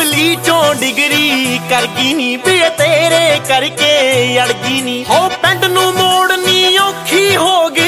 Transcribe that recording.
Lovely ਚੋਂ degree ਕਰ ਗਈ ਨੀ ਵੇ ਤੇਰੇ ਕਰਕੇ ਅੜ ਗਈ ਨੀ ਹੋ ਪਿੰਡ ਨੂੰ ਮੋੜਨੀ ਔਖੀ ਹੋ ਗਈ